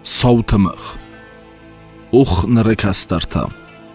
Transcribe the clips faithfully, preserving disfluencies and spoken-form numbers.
Саутымых. Ух нрекастарта.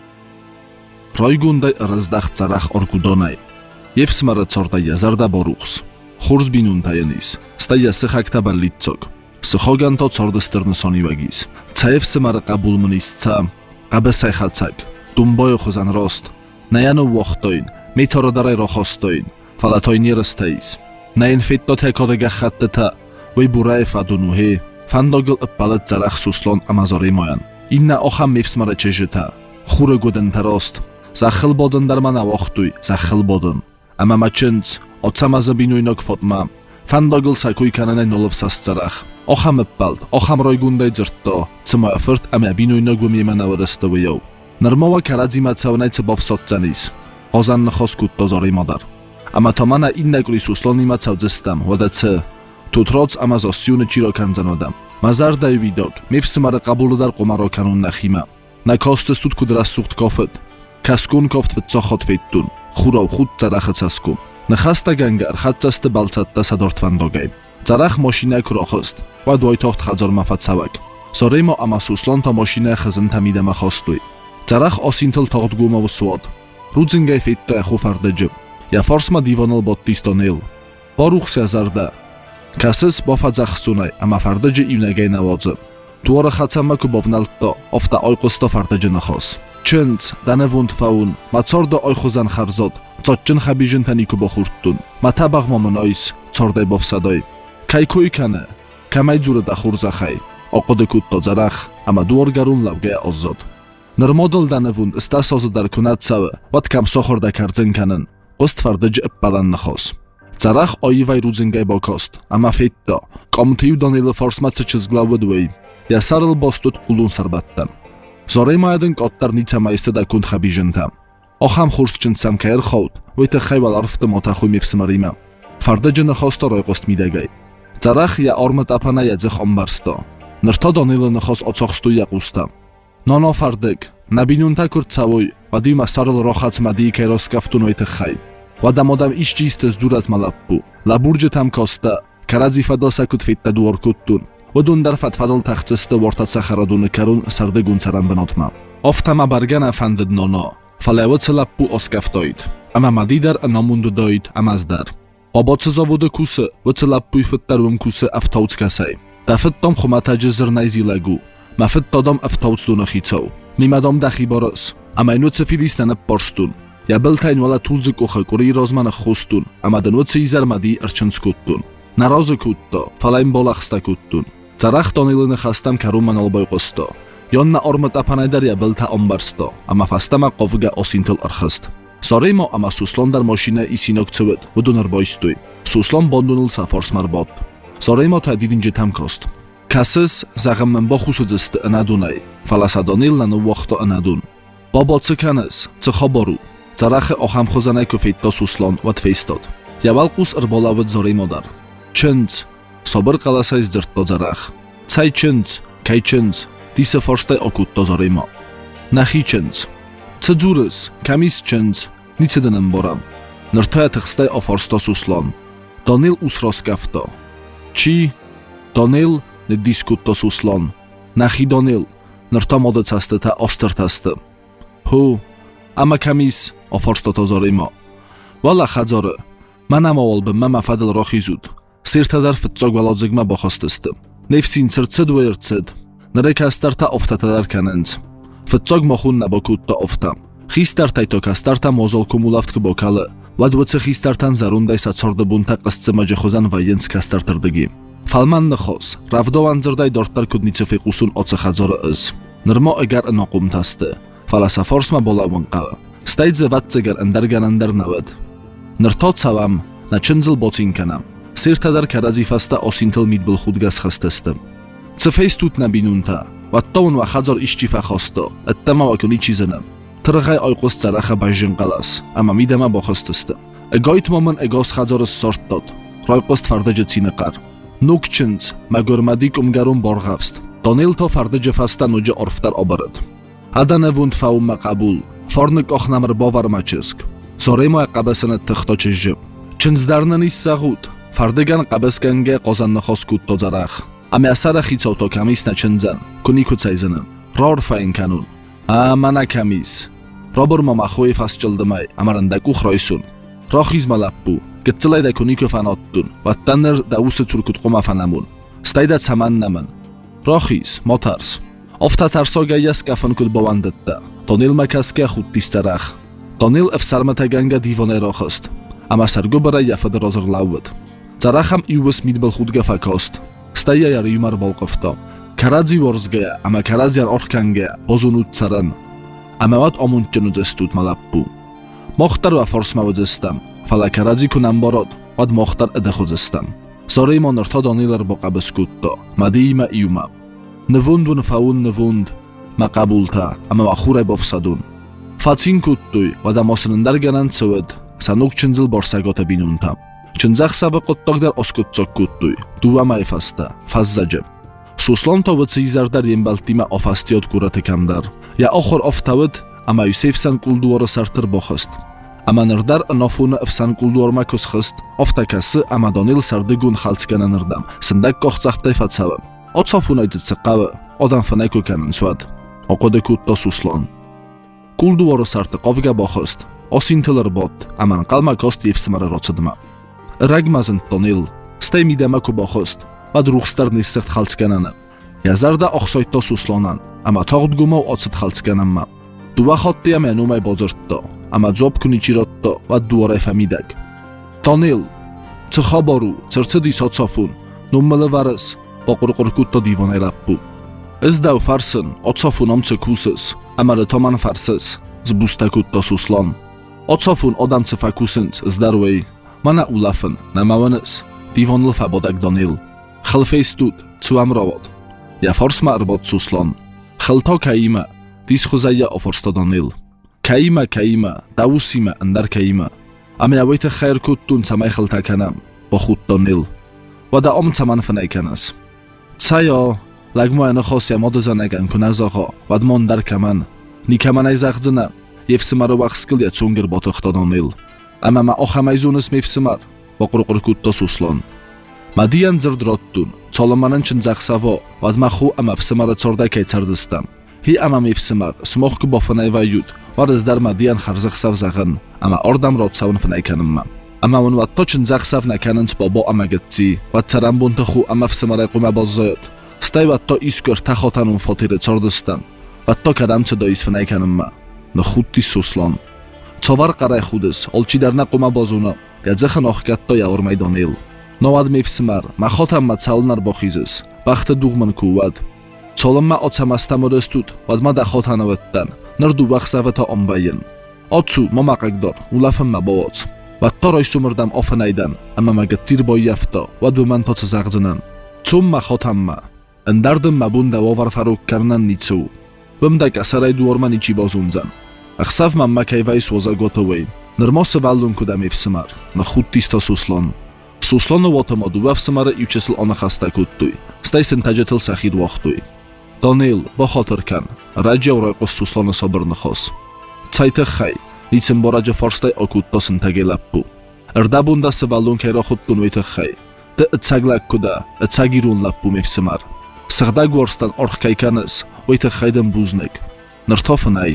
Ройгундай раздах царах оргудонай. Евсмара цорда язарда борухс. Хурс бинун таянис. Стая сыхакта барлитцог. Сыхоганто цорда стырнысонивагис. Цаевсмара кабулмнисца. Кабесайхацаг. Думбой хозан рост. Наяну вохтойн. Метородарай рохостойн. Фалатойни растаис. Наин фитто текодега хаттета. Вой бурай фадунухе. Фандогл аппалат царах суслон амазори моян. Инна охам мевсмара чежета. Хуре гуден тарост. Захыл бодын дармана вохтуй. Захыл бодын. Ама мачынц. Отсамаза бинуйнок фотма. Фандогл сакуй канане нолов сасцарах. Охам аппалт. Охам ройгундай дзыртто. Цма афырт ама бинуйнок вумимана варыстывыйоу. Нырмова карадзи мацавнай цыбов сотцанис. Озан нахос кутто зори модар. Ама томана иннагури суслон има цавдзыстам. Вадаце. Тутроц ама зосюны чиро канзанодам. Мазар дай видок. Мевсмара кабулудар қомаро канун нахима. На костес тут кудрас сухт кофет. Каскун кофт вцохот феттун. Хурав худ царах цаскун. Нахаста гангар хатцасты балцатта садортвандогай. Царах машина крохост. Ва дуайтохт хазор мафатсавак. Соремо ама суслон та машина хазын тамидама хостуй. Царах осинтл тағдгумав суад. Рудзингай фетто яху фардаджиб. Я форсма диванал боттистонил. Барух сязарда. Касыс бафадзах сунай, ама фардаджи ивнагай навадзы. Туара хацама кубовналтто, офта ойқусто фардаджи нахос. Чынц, даневунд фаун, мацорда ойхузан харзод, цотчын хабижин тани кубохурттун. Матабаг момонойс, цордай бовсадой. Кайкуй кане, камай зурада хурзахай. Оқоды кутто зарах, ама дуаргарун лавгая оззод. Нырмодл даневунд стасозы дар кунатсавы, ват кам сохорда карзен канын. Ост фардаджи иппалан нахос. Царах ойвай рудзингай бокост, ама фетто, комтию данилы форсматсы чизглавыдвей. Я сарыл бостут улун сарбаттан. Зорей маядын коттар ница майсты да кунд хабижентам. Охам хурсчын самкайр хоут, вейты хайвал арфты мотахуй мевсмарима. Фардаджи нахосто ройгост мидагай. Царах я ормат апана ядзых омбарсто. Нырто данилы нахос оцохсту яқуста. Ноно фардыг, набинунта курт цавой, вадима сарыл рохац мадии кайрос кафтун вейты хай. Вадам одам ишчистес дурат малаппу. Лабурджи там коста, карадзи фадал сакут фетта дуар куттун. Водун дар фатфадал тахцисты вортат сахарадуны карун сардыгун царан бенотма. Офтама баргана фандид ноно. Фалевоце лаппу оскафтоид. Ама мадидар намунду доид амаздар. Бабоце заводы кусы, воце лаппуй фиттарум кусы автауц касай. Дафиттом хуматаджи зырнай зилагу. Мафиттадам автауц дунахицау. Мимадам дахи барас. Ама ину цефилистанып барстун. Я белтайн вала тулзы коха кури розмана хостун, ама дануцы изар мади арчынц куттун. Наразы кутто, фалайм болахста куттун. Царах тонилыны хастам каруман албай қосто. Йонна ормат апанайдар я белта омбарсто, ама фастама қовга осинтыл архаст. Сареймо ама суслон дар машина исинок цывыд, вудунар бойстуй. Суслон бондуныл сафорсмар бод. Сареймо тадидинжи там кост. Касыс зағыммен бохусудысты анадунай, фаласадонил нану вахта анадун. Баба цыканыс, цыхабару. Царахе охам хозанай куфетто суслон ват фейстод. Явал қус арболавыд зори модар. Чынц, собыр қаласай здыртто зарах. Цай чынц, кай чынц, дисе форстай окутто зори мо. Нахи чынц. Цэдзурыс, камис чынц, ницеденем борам. Ныртая тыхстай офорсто суслон. Донил усрос кафто. Чи, донил не дискутто суслон. Нахи донил, нырта мода цастыта остыртасты. Ху, ама камис, офорсто тозори мо. Вала хадзоры, манам олбым, мама фадыл рохизуд. Сиртадар фитцог валодзигма бохостыстым. Нефсин цырцыд вырцыд. Нырекастарта офтатадар канынц. Фитцог мохун набокутта офтам. Хистар тайто кастарта мозол кумулавтк бокалы. Вадвыцы хистартан зарундай сацорды бунта қысцыма жехозан вайенц кастартырдыги. Фалман нахос, равдован зырдай дорттар кудницы фикусун оцы хадзорыыз. Нырмо эгар инокум тасты. Фаласафорсма болавын қавы. Стайдзе ватцегар эндарган эндар навыд. Нырто цавам, на чынзыл боцинканам. Сиртадар каразифаста осинтыл мидбыл худгас хастыстым. Цефейс тут набинунта. Ваттаун ва хазар ишчифа хасто. Эттама вакуни чизенам. Тырғай ойқус цараха бажжин қалас. Ама мидама бахастыстым. Эгайт момын эгас хазарыс сорттод. Ройқуст фардаджы цинықар. Нук чынц, магурмадик умгарун борғавст. Донил то фардаджы фаста нуджы орфтар обарыд. Адане вунд фаумма қабул. Форнык охнамыр бовармачыск. Сореймо қабасыны тыхто чыжжып. Чынздарнын иссағуд. Фардыган қабасканге қозанны хос кутто зарах. Ame asara xitsov to kamis načendzan, kuniko cayzanan, ror fain kanun. A mana kamis. Robor mama khoy fas childamay, amaranda ku khroysun. Roxiz malappu, getlayda kuniko fanottun, vattanner da usa turkut qoma fanamun. Stayda samannaman. Roxiz, motars. Ofta tarsoga yaskafan kud bawandatta. Tonil makaska khuttis tarach. Tonil efsarmataganga divone rokhast. Ama sargobara yafad rozr lawd. Zaracham iwas midbal khudga fakost. Staya yar yumar bolqofto. Karadzi worzga, ama karadzian orkanga, bozunut tsaran. Amawat omunchunuzestut malappu. Mokhtar va forsmavozestam. Fala karadzi kunam borod, vad mokhtar edakhozestam. Soreymon ortodonilar boqabiskutto. Madima iuma. Nevundun faun nevund. Maqabulta, ama vakhura bofsadun. Fatsin kuttuy, vada mosrindar ganan tsowed. Sanuk chinzil borsagota binuntam. Chinzaq sabi qottogdar oskuttsok kuttuy. Duama efasta, fazzajab. Suslon tovitsi izardar yembaltima ofastiot kurate kamdar. Ya okhor oftawid, ama Yusefsan kulduora sartir bokhast. Ama nirdar nofuna efsan kulduor makos khast. Oftakasi ama Donil sardigun khaltskana nirdam. Sindak kokhtsaqtay fatsavim. Otsafuna itzitsaqavi, odan fanako kanin swad. Oqode kutto Suslon. Kulduora sarti qovga bokhast. Osintilar bot, aman qalma kost yefsimara rotsadma. Ragmazint Donil, stay midamaku bokhast. Bad ruxstar nissext khaltskanana. Yazarda oqsoytto Suslonan, ama tog'dgumov otsit khaltskanamma. Duva xotti am enumay bozortto, ama job kunichirotto va duore famidak. Donil, txaboru, tsirtsidi sotsofun, nummele varis, boqurqurkutto divone lappu. Izdav farsin, otsofun omtse kusis, ama retoman farsis, zbustakutto Suslon. Otsofun odamtse fakusins, zdarwey, mana ulafin, namavanis, divonil fabodak Donil. Xilfeystut, tsuamrovod. Ja forsma arbot Suslon. Xilto kaima, dis khuzaya oforsto Donil. Kaima kaima, dausima andar kaima. Ame awete khair kuttun samay xilta kanam, bokhut Donil. Wada om tsaman fanaykanas. Tsayo, lagmo ana khosya modozanagan kunazoho, wadmon dar kaman. Nikaman ayzaqdzina, yefsimaro baxskil ya tsungir botoxto Donil. Ama ma oxamayzunis mefsimar, boqurqur kutto Suslon. Madian zirdrottun, Solomanan chinzaqsavo, vadmaxu amafsimara tsordakay tsardistam. Hi ama mefsimar, smoxku bofanay vayud, warizdar madian kharzaqsav zaghan, ama ordam rotsavun fanaykanimma. Ama un watto chinzaqsav nakanins bobo amagatsi, vatsarambuntaxu amafsimara quma bozzayot. Stay watto iskor taxotanun fotire tsordistam. Watto kadamtsa dois fanaykanimma. Naxutti Suslon. Tsovar qaray khudis, olchidarna quma bozuna, yadzakhan oxkatto yaurmay Donil. Novad mefsimar, maxotam matsalnar boxizis, baxta duğman kuvad. Çolamma otsamastamodestut, vadma da xotanavettan, nirdu baxsavata ombayin. Otsu momaqagdor, ulafim mabovots. Vatto roysumurdam ofanaydan, amma magattir boyafto, vaduman totsazagzinan. Tsum maxotamma, indardim mabunda vovar faruk karnan nitsu. Vimda kasaray duorman ichi bozunzan. Axsav mamma kayvais wazagotoway. Nirmosi vallun kuda mefsimar, naxuttisto Suslon. Suslonu votomodu vafsimara iuchesil ona xasta kuttuy. Staysin tajatil saxid waqtuy. Donil, boxotirkan, rajav royqos Suslonu sabirni xos. Tsayta xay, litsin boraja forstay okuttosin tagelappu. Irdabunda sivallun kayro xuttun vita xay. Di itsaglak kuda, itsagirun lappu mefsimar. Sigdag worstan orx kaykanis, vita xaydan buznik. Nirtofinay.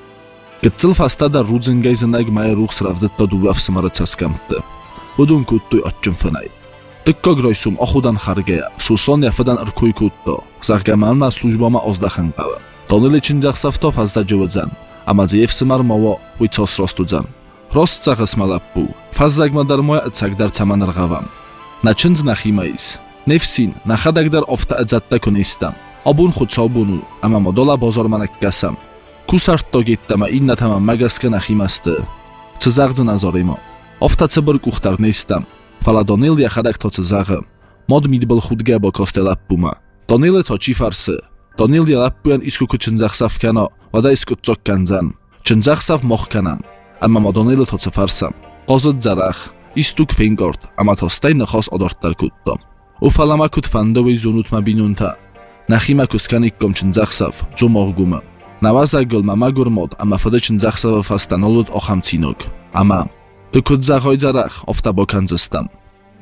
Gitsil fastada rudzingayzinag maya ruxs ravditta du vafsimara tsaskamtdi. Udun kuttuy atchim fanay. Dikka groysum oxudan xargaya, Suslon yafadan irkuy kutto. Zaggamanma slujbama ozdaxin qava. Donil chinjaqsafto fazda jivodzan. Ama zefsimar movo vitsos rostudzan. Rost zagasmalappu. Fazzagmadar moya itsagdar tsamanargavam. Nachinz naximais. Nefsin, naxadagdar ofta adzatta kunistam. Abun khutsobunu, ama modola bozor manakkasam. Kusartto gittama innatama magaska naximaste. Tsizagdzin azorimo. Ofta tsibir kuxtar nestam. Fala Donil yaxadak to tsizaga. Mod midbil khudga bo kostelappuma. Donil to chifarsi. Donil yalappuyan iskuku chinzaqsaf kano. Vada iskuttsok kanzan. Chinzaqsaf moxkanam. Amma ma Donil to tsifarsam. Qozid zarax. Istuk fingort. Ama to stay nakhos odorttar kutto. Ufalama kut fandovi zunutma binunta. Naxima kuskanikkom chinzaqsaf. Jumoguma. Nawazagol mamagur mod. Ama fada chinzaqsaf fastanolod oxamtsinok. Ama. Dukut zahoy zarach ofta bokanzistam.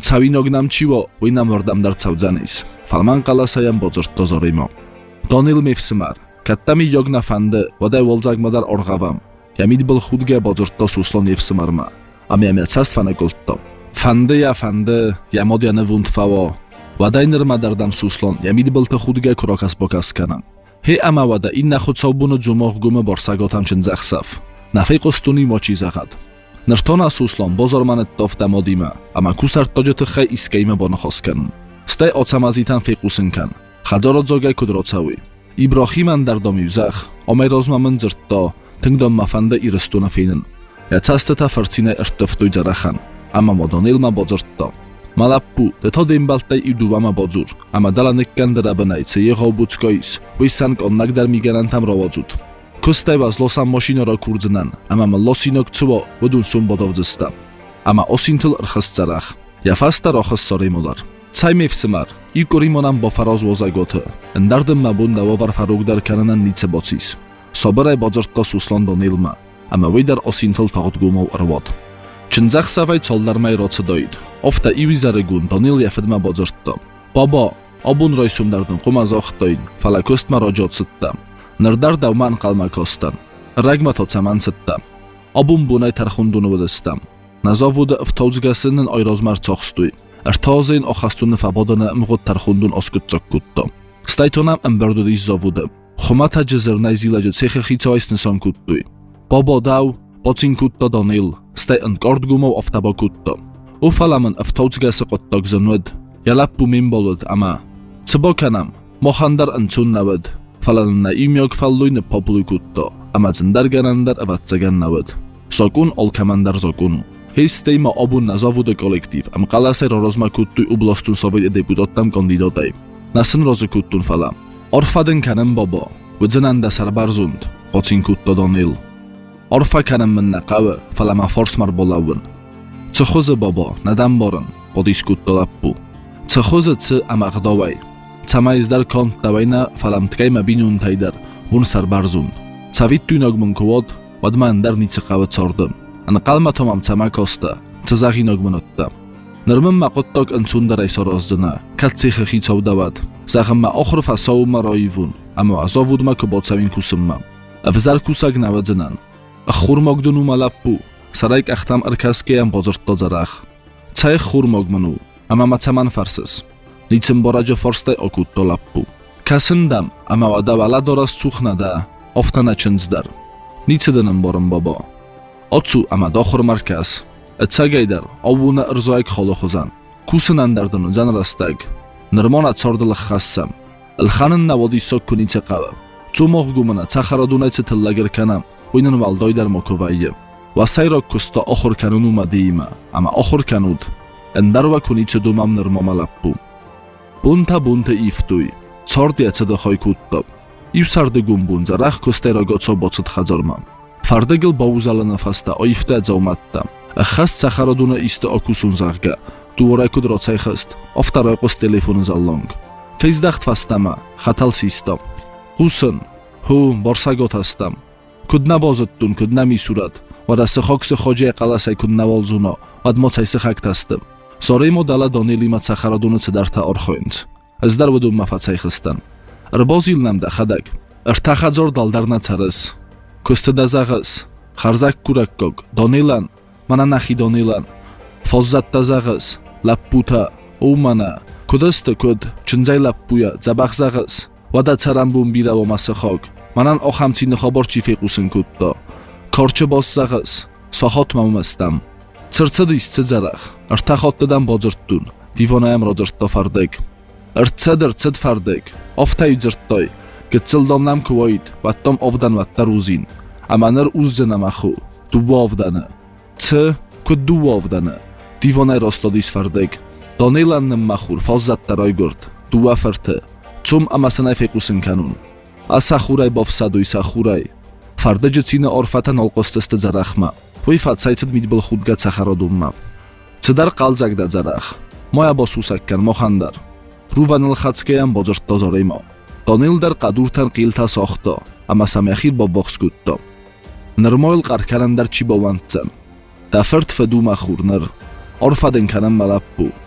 Ცავინოგნამ ჩივო ვინამ ვარდამდარ ცავძანის ფალმან ყალასაიამ ბოძორტო ზორიმო დონილ მიფსმარ კატამი იოგნა ფანდე ვადაი ვოლძაგმადარ ორღავამ ямიდბილ ხუდგე ბოძორტო სუსლონ იფსმარმა ამიამია ცასტფანა გულტო ფანდეა ფანდე ямოდიანე ვუნდფავო ვადაინერმადარდამ სუსლონ ямიდბილთა ხუდგე ქროკას ბოკასკანან ჰე ამავადა ინახუცობუნო ჯუმოღგუმე ბორსაგოთამ ჩენძახსაფ ნაფიყოსტუნი მოჩიზაღად Nërtona suslon bozormanet tofta modima, ama kusar togjete xej iskejme bonohosken. Staj ocamazitan fiqusinkan, xadzoro dzogaj kudrocawi. Ibrahiman dar domi vzach, omej rozmamen dzirto, tengdom mafande iristuna finin. Ja casteta farcine ertoftuj dzarachan, ama modonilma bodzirto. Malappu, de to dimbaltaj iduvama bodzur, ama dalanikkan darabanaj ce jeho buckojis, visank on nagdar migerantam rovodzut. Kusteva zlosam mošinora kurdznan, ama losinok cvo vodun sumbodovdzista. Ama osintil rxascarach, ja fasta rochas sorimolar. Caimevsimar, ikorimonam bofaroz vozagote, endardem mabunda vovar farugdar kananan nicebocis. Soberaj bodzorto suslon donilma, ama vidar osintil togdgumov arvot. Činzaxsavaj coldarmaj rocedoid, ofta ivizaregun donil jefedma bodzorto. Baba, obun roysumdardun qumazoxtoin, falakostma rojotsitta. Nırdar davman qalmakostan, ragmato camansitta. Obun bunay tarxundunu vudistam. Nazovuda vtovzgasinin oyrozmar coxstuy. Ertozein oxastunu fabodana mgud tarxundun oskutzokkutto. Stajtonam emberdudiz zovuda. Xumata jizirnay zilajı cexexitoisni sonkuttuy. Bobo dav, bocinkutto donil, staj nkordgumov oftabokutto. Ufalamın vtovzgasi qottogzunvud, yalappu minbolud ama. Cibokanam, mohandar ncunnavud. Falanna imyog falluyn populukutto, ama zindarganandar avatsagannavid. Sokun olkamandar zokunu. Histejma obun nazovude kolektiv, am qalasay rozmakuttuy ublostun sovet deputattam kandidotay. Nasin rozikuttun falam. Orfadın kanem baba, vzinanda sarbarzund, bocinkutto donil. Orfa kanem minna qavi, falama forsmar bolavun. Tsuxuzi baba, nadam borin, bodiskutto lappu. Tsuxuzi tsi amaqdovay. Camayizdar kont davayna falam tkayma binun taydar, vun sarbarzund. Cavittuynog kovod, vadmandar nici qavi cordim. An qalma tomam camakosta, cizaghinog minutta. Nirmin maqottok insundar aysorozdina, katsixe xicovdavad. Zagimma oxr fasovma royivun, ama azovudma kubocavin kusimma. Avzar kusag navadzinan. Xurmogdunu malappu, sarayk axtam irkaskeyam bozortto zarach. Cayx xurmogminu, ama macaman farsis. Nicim boraja forstay okutto lappu. Kasindam, ama vada valadoras cuxnada, oftana chinzdar. Nicidinem borim baba. Otsu ama doxur markas. Etsagaydar, ovuna irzoyk xoloxuzan. Kusinandardinu zanrastag. Nirmona tsordilix xassam. Ilxanin navodi sokku nice qava. Cumoxgumina caxaradunayci tillagir kanam. Uynin valdoydar mokovayyi. Vasayrok kusta oxur kanunuma deyima. Ama oxur kanud. Endarva kunici dumam nirmoma lappu. Bunta bunta iftuy. Tsordya cidixoy kutto. Ivsardi gumbunza rax kustayra goco bocit xadzormam. Fardagil bauzala nafasta oyifta dzawmatta. Xas caxaraduna isti okusun zagga. Duorakud rocayxist. Oftaroyqos telefonu zallong. Fezdaxt fastama. Xatal sistam. Husin. Hu, borsagotastam. Kudna bozittun, kudna misurat. Vadasi xoksi xojay qalasay kudna volzuno. Vadmocaysi xaktastim. Soraymo dala donelima caxaraduna cidarta orxoyinc. Izdar vudum mafacayxistan. Irbozilnamda xadag. Irtaxadzor daldarna caris. Kustida zag'is. Xarzak kurakkog. Donelan. Mana naxi donelan. Fozzatta zag'is. Lapputa. Umana. Kudista kud. Chinzay lappuya. Zabax zag'is. Vada carambun bira vomasi xog. Manan oxamcini xoborchi fequsin kutto. Korchi bos zag'is. Sohotma umastam. Circidis cidzarach. Irtaxottidan bozirttun. Divonayam rodzirtto fardek. Irtsadir cid fardek. Oftay dzirttoy. Gitsildomnam kuvoyid. Vattom ovdan vattar uzin. Amanir uzzinamaxu. Dubu ovdani. Ci kud dubu ovdani. Divonay rostodis fardek. Donelannim maxur. Fozzatta roygurt. Duva firti. Cum amasinay fequsin kanun. Asaxuray bofsaduy saxuray. Fardejicina orfatan olqostiste zaraxma. Vifat saycid midbil xudga caxarodumma. Cidar qalzagda zarax. Moya bosusakkan moxandar. Ruvanil xatskeyam bozirtto zorimo. Donildar qadurtan qilta soxto. Ama samaxir boboxskutto. Nirmoyl qarkarandar chibovantsan. Dafirt feduma xurnir. Orfaden kanam malappu.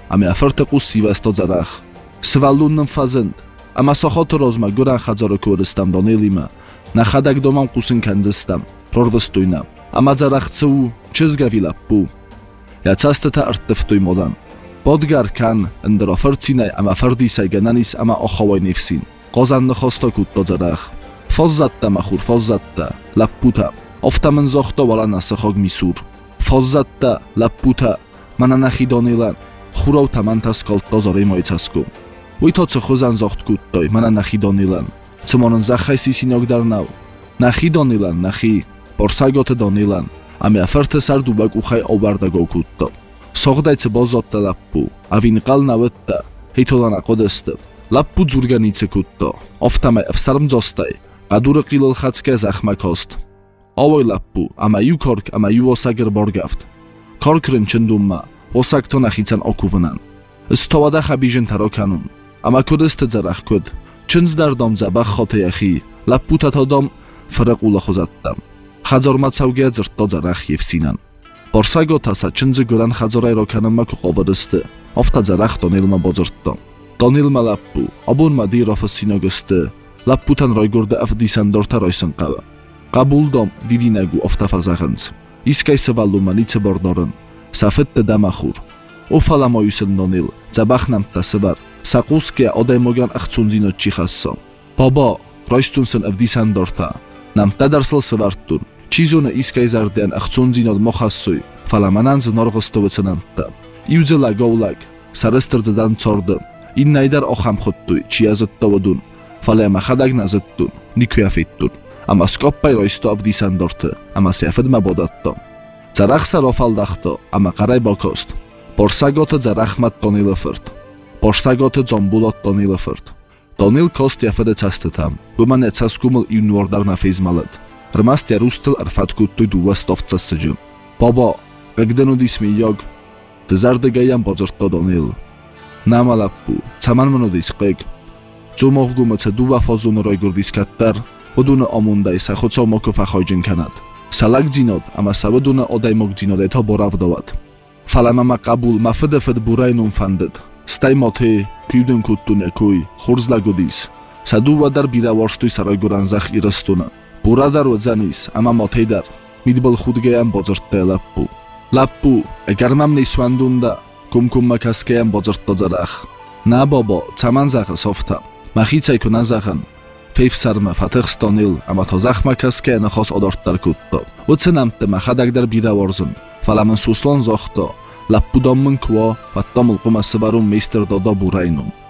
Ame aferte qussiva sto zarach. Svallunnan fazend. Ama soxot rozma goran xadzaro koristam donelima. Naxadak domam qusin kandistam. Prorvestuina. Ama zarach tsu chizgavilappu. Yacasteta arteftuy modan. Podgar kan endrafertsinay ama fardisay gananis ama oxaway nefsin. Qozanni xosto kutto zarach. Fozzatta maxur fozzatta. Lapputa. Oftamen zoxto wala nasxog misur. Fozzatta lapputa. Mana naxidonelan. Xurav tamantas kolto zore moitsasku. Uito xozan zoxt kuttoy mana naxidonelan. Цмонан захайси синогдарнав. Нахи донилан, нахи, борсаготе донилан. Ами афарте сардубак ухай овардагов кутто. Соғдайце бозотта лаппу, авинқал навытта, хитолан ақодесте. Лаппу зурганице кутто, офтамай афсармзостай, қадуры қилол хацке захмакост. Овой лаппу, ама ю корк, ама ю осагер боргафт. Коркрын чындумма, осагто нахицан окувнан. Истовада хабижен тароканун, ама кодесте зарах код. Чынз дардам забах хоте яхи, лаппута тадам фрақула хозаттам. Хазормат савгия зыртто зарах евсинан. Борсаго таса чынзы гөран хазорай роканамма куқовадысты. Офта зарах донилма бозыртто. Донилма лаппу, абунма дирофа синогысты. Лаппутан ройгурда афдисан дорта ройсын қава. Қабулдам дидинагу офта фазағынц. Искай савалума нице бордорын. Сафетте дамахур. Офалама юсен донил, забахнам тасыбар. Сақуске одаймоган ахцунзинот чихассо. Баба, ройстунсен афдисан дорта. Намта дарсыл сыварттун. Чизуна искай зарден ахцунзинот мохассуй. Фаламананз норғостовыцы намта. Иузе лагоулаг. Сарыстырдыдан цорды. Иннайдар охам хуттуй. Чиязыттовыдун. Фалема хадаг назыттун. Никуяфиттун. Ама скоппай ройсто афдисан дорты. Ама сефед мабодатто. Зарах сарофалдахто. Ама қарай бокост. Борсаготы зарахмат тонилыфырт. Борсаготы зомбулот тонилыфырт. Тонил кост яфеде цастетам. Буман яцаскумыл юнуордар нафизмалет. Рмаст ярустыл арфаткуттуй дувастовца сыжым. Баба, гагдену дисми йог. Тызардыгаям бозыртто донил. Намалаппу, цаманмыну дисқег. Цумоғгумыца дува фозуны ройгурдискаттар. Будуны омундай сахуцо моку фахойджин канад. Салак дзинод, ама савадуны одай мог дзинод ето боравдоват. Фаламама қабул мафыдефед бурайнун фандед. Стай моте, кюден куттуне куй, хурзлагудис. Садува дар бираварстуй сарайгуранзах ирастуна. Бурадар вадзанис, ама мотейдар. Мидбал худгеям бозыртте лаппу. Лаппу, эгермам нисвандунда, кумкумма каскеям бозыртто зарах. На баба, цаманзах софта. Махицай куназахан. Фейф сарма фатехстонил, ама тозахма каске нахос одорттар кутто. Уценамте махадагдар бираварзун. Фаламан суслон зохто. Лаппудаммын ква, ваттамыл қумасы барун мейстер дада бурайнум.